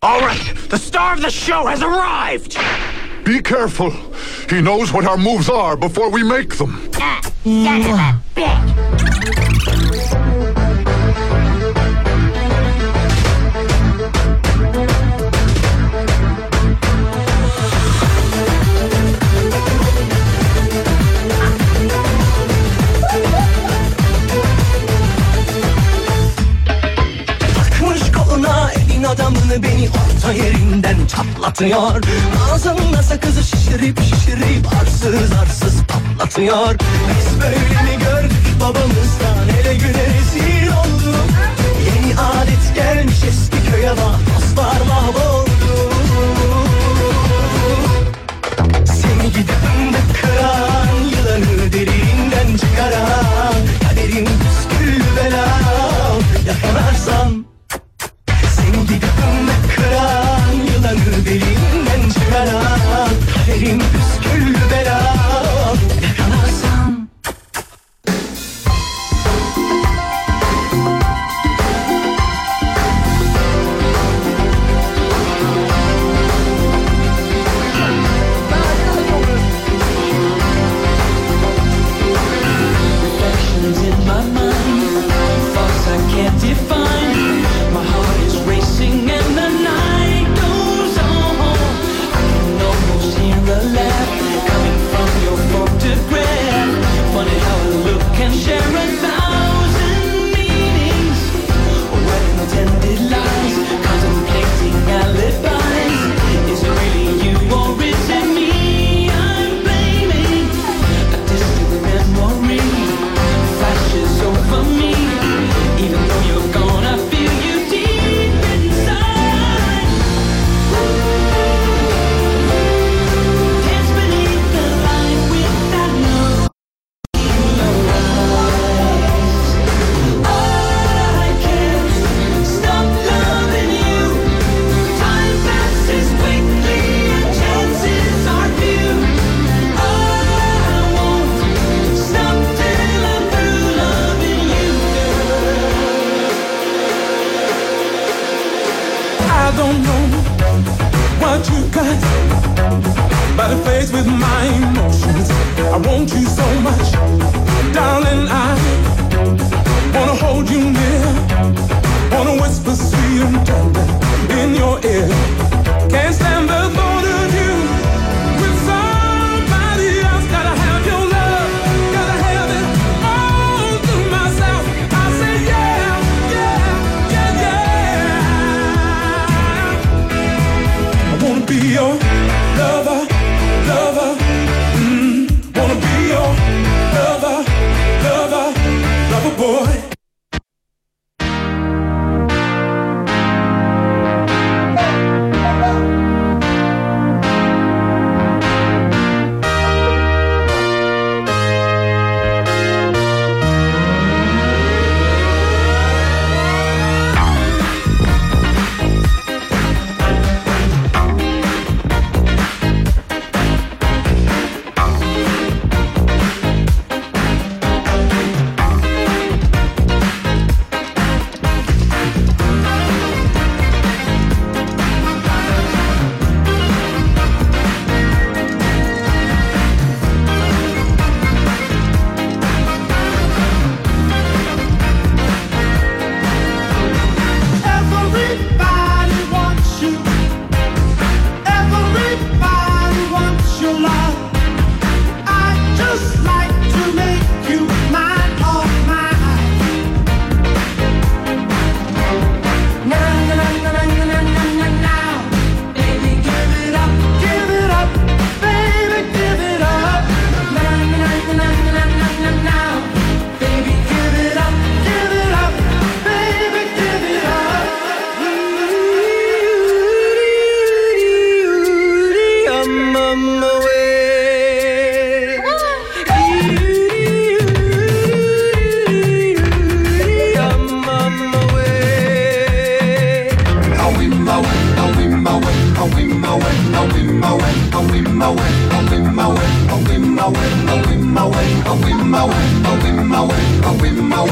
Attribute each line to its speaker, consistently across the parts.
Speaker 1: All right, the star of the show has arrived!
Speaker 2: Be careful. He knows what our moves are before we make them.
Speaker 3: Son of a bitch!
Speaker 4: Adamını beni orta yerinden çatlatıyor. Ağzımda sakızı şişirip arsız arsız patlatıyor. Biz böyle mi gördük babamızdan, hele güne rezil olduk. Yeni adet gelmiş eski köye bak, dostlar mahvoldu. Seni gidip önde kıran, yılanı derinden çıkaran, kaderim püskül belam yakalarsam. Gidip kıran, yılanı deliğinden çıkaran, kaderim püskül belam yakalarsam. Reflections in my mind, thoughts I can't define. My heart is racing and the night goes on. I can almost hear a laugh coming from your photograph. Funny how a look can share 1,000 meanings. Writing intended lies, contemplating alibis. Is it really you or is it me I'm blaming? A distant memory flashes over me. Even though you're gone, I feel you deep inside. Dance beneath the light without no eyes. I can't stop loving you. Time passes quickly and chances are few. I won't stop till I'm through loving you, girl.
Speaker 5: I don't know what you got, but it plays with my emotions. I want you so much, darling. I wanna hold you near, wanna whisper sweet and tender in your ear. Can't stand the thought of you with somebody else. Gotta have your love, gotta have it all to myself. I say yeah, yeah, yeah, yeah. I wanna be your lover, lover. Wanna be your lover, lover, lover boy.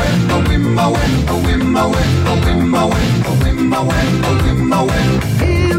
Speaker 4: I'll win my way.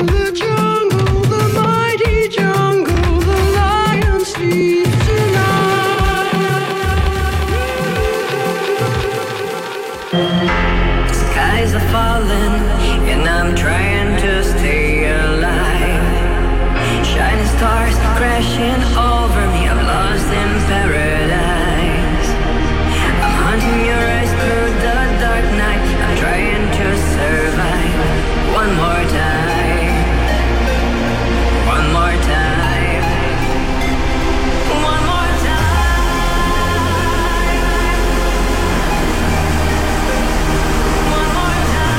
Speaker 6: Skies are falling, and I'm trying to stay alive. Shining stars crashing over me, I'm lost in paradise. I'm hunting your eyes through the dark night, I'm trying to survive. One more time, one more time, one more time, one more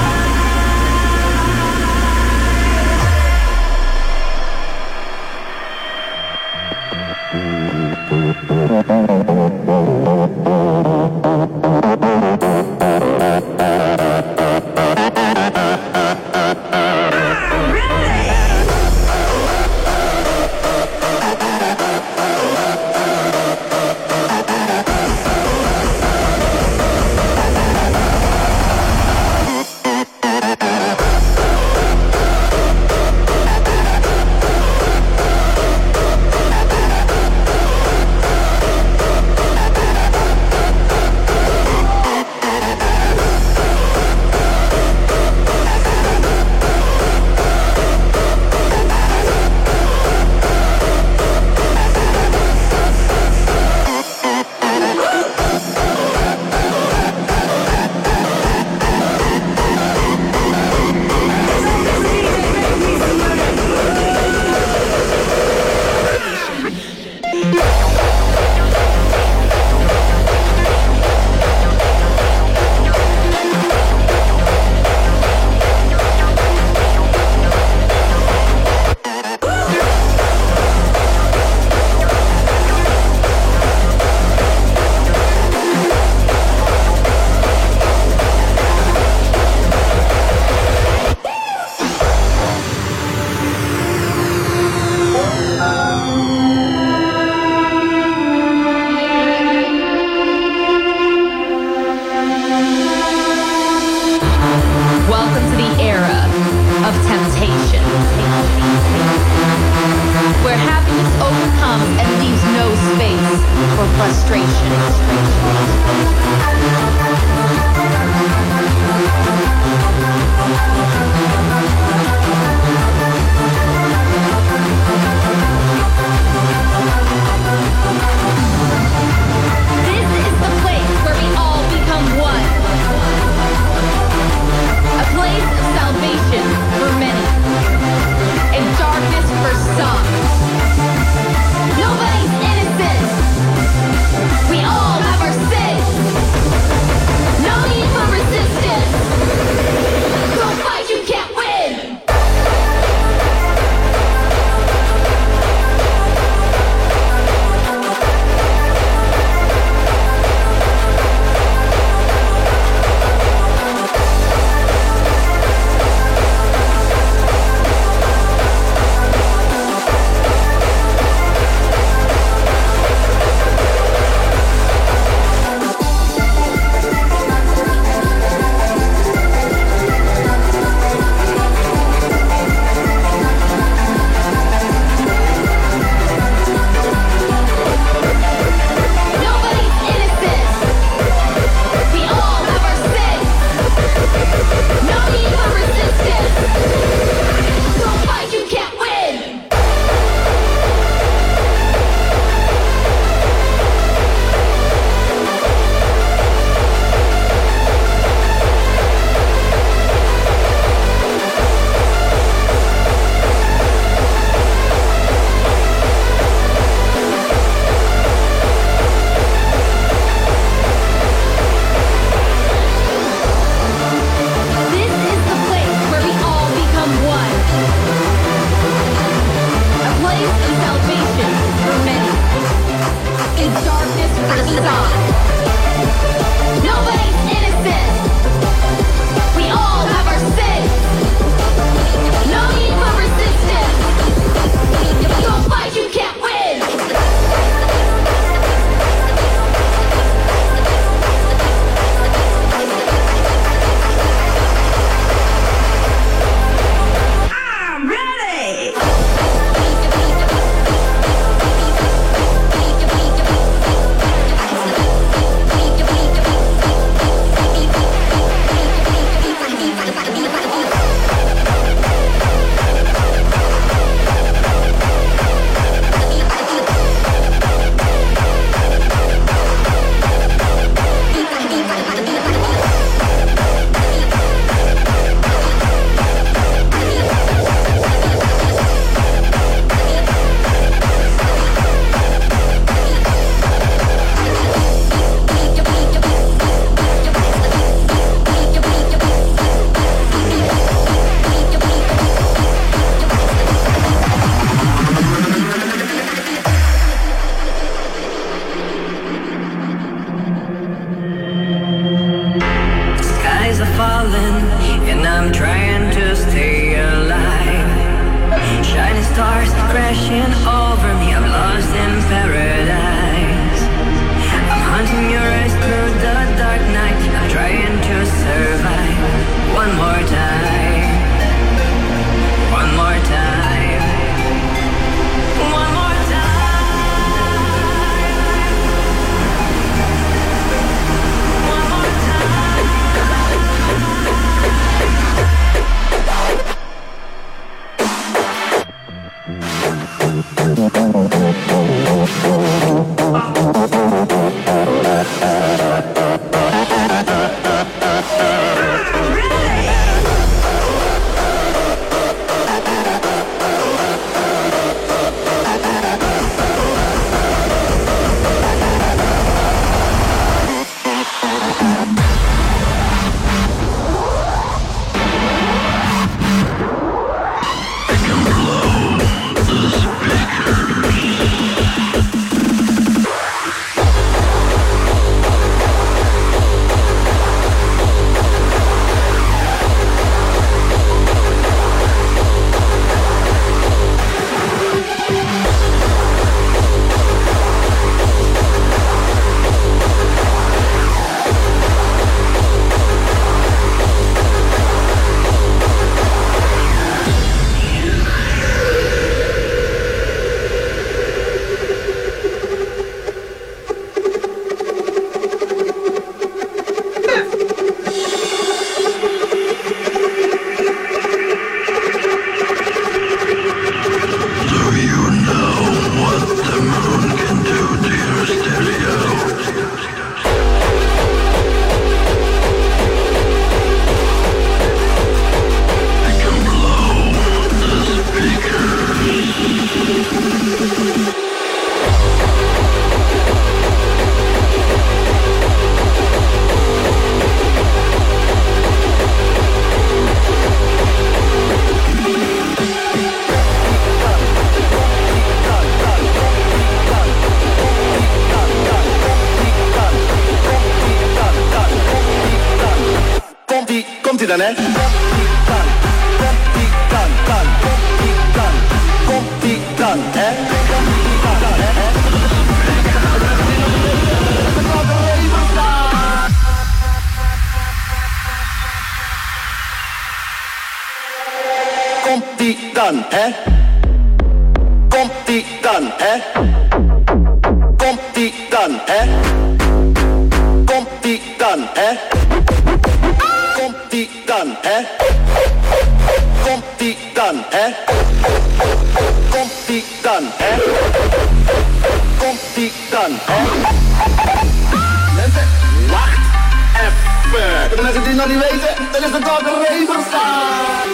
Speaker 7: Welcome to the era of temptation, where happiness overcomes and leaves no space for frustration. This is the place where we all become one. A place of salvation for many, and darkness for some. Nobody's innocent. We all have our sins.
Speaker 8: komt-ie dan, hè? Komt-ie dan, hè? Komt-ie dan, hè? Komt-ie dan, hè? Komt-ie dan, hè? Komt-ie dan, hè? Komt-ie dan, hè? Komt-ie dan, hè? Komt-ie dan, hè? Komt-ie dan, hè? Mensen, wacht even. De mensen die het nog niet weten, dan is het toch een Raverstar.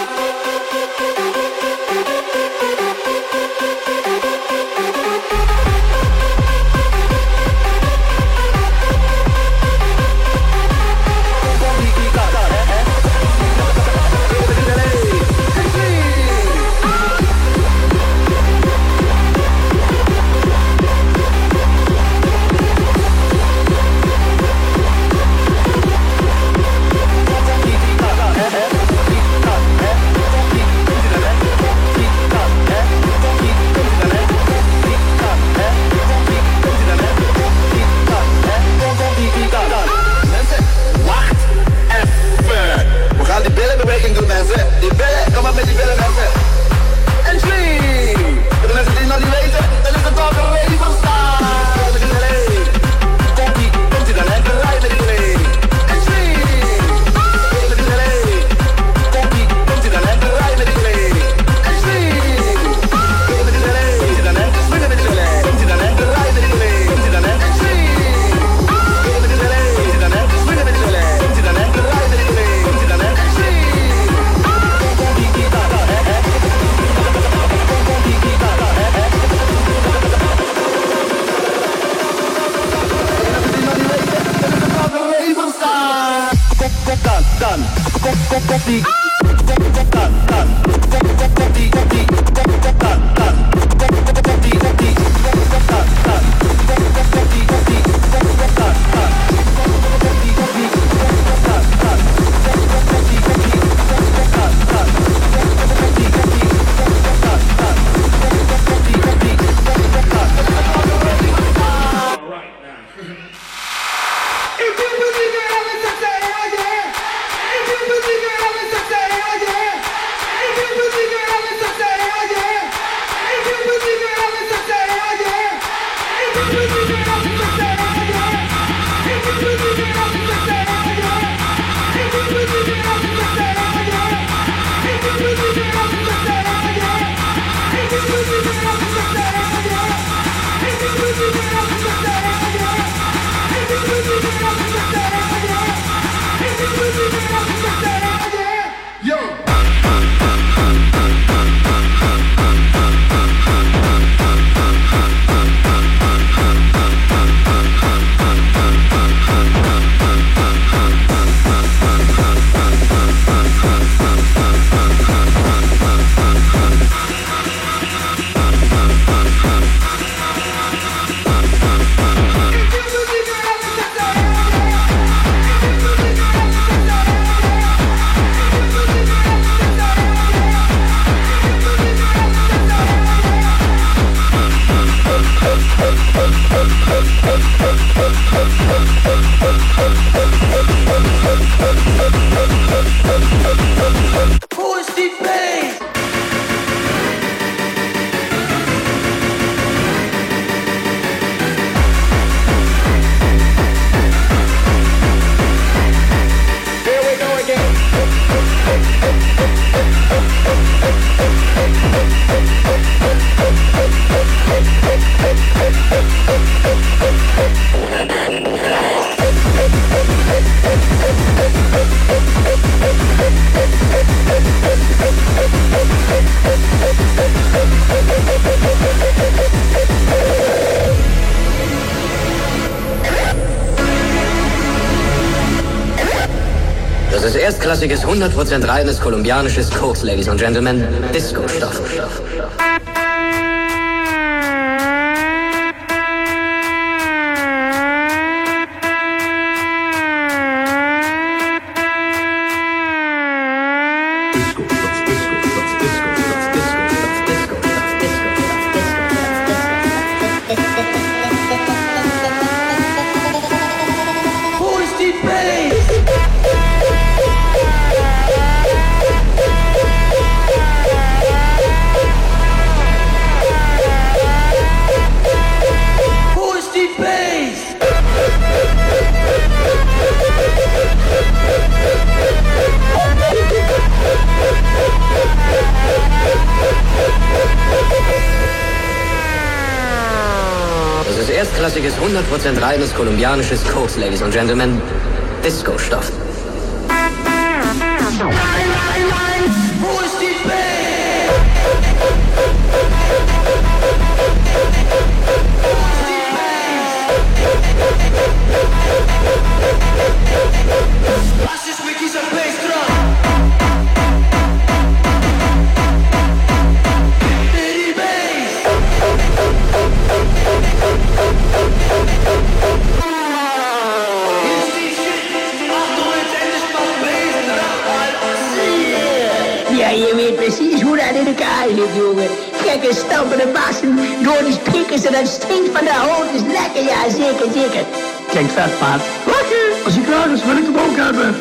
Speaker 9: Das ist erstklassiges, 100% reines kolumbianisches Koks, Ladies and Gentlemen. Disco-Stoff. Erstklassiges, 100% reines kolumbianisches Koks, Ladies and Gentlemen. Disco-Stoff.
Speaker 10: Ja, je weet precies hoe dat in elkaar zit, jongen. Gekke stampende bassen, door die speakers en dat stinkt van de hoofd is lekker, ja, zeker, zeker. Klinkt vet, paard. Lekker, als je klaar is, wil ik hem ook hebben.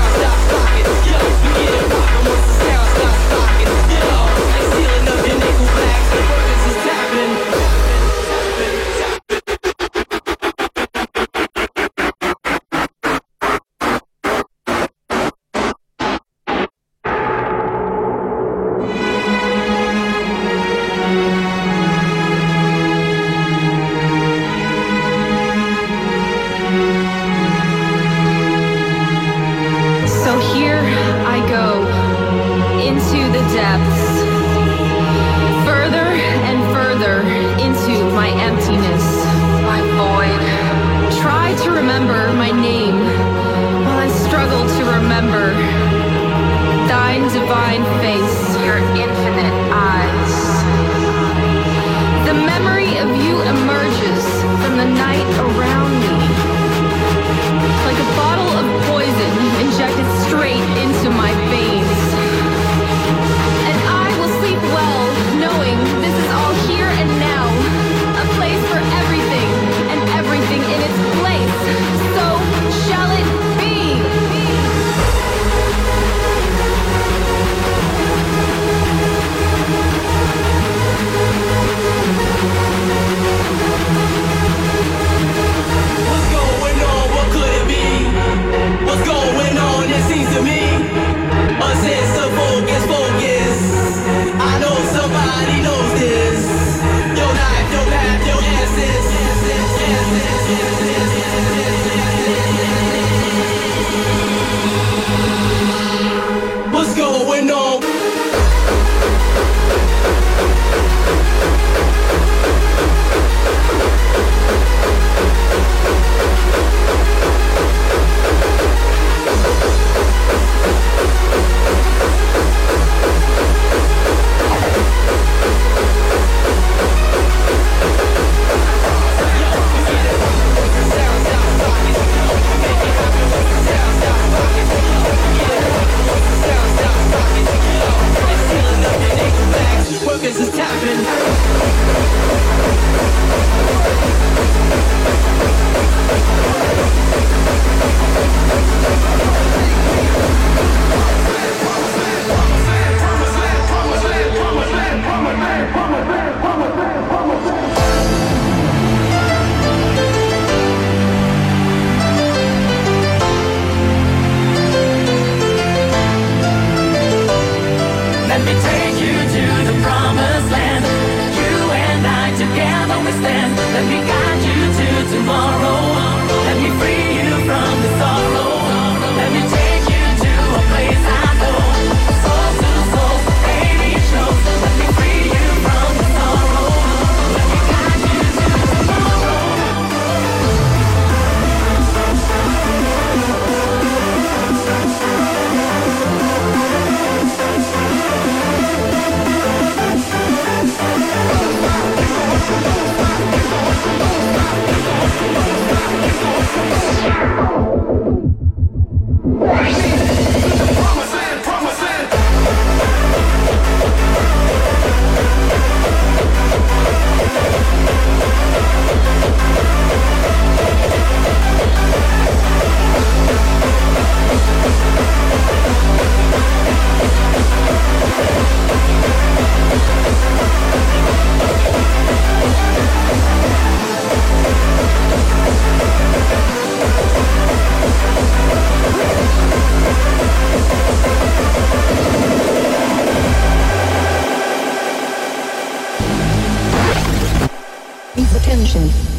Speaker 4: Stealing up your nickel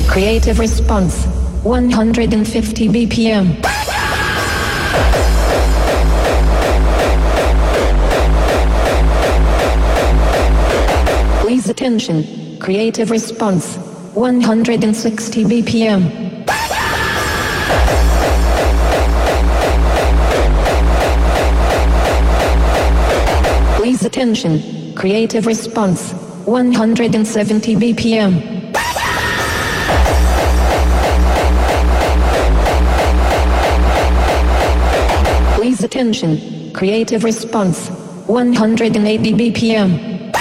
Speaker 11: Creative response 150 BPM. Please attention. Creative response 160 BPM. Please attention. Creative response 170 BPM. Please attention. Creative response 180 BPM.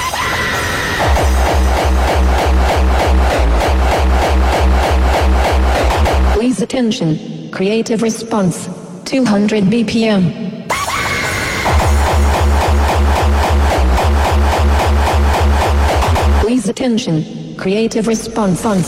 Speaker 11: Please attention. Creative response 200 BPM. Please attention. Creative response fun.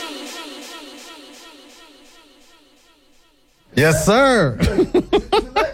Speaker 12: Yes, sir.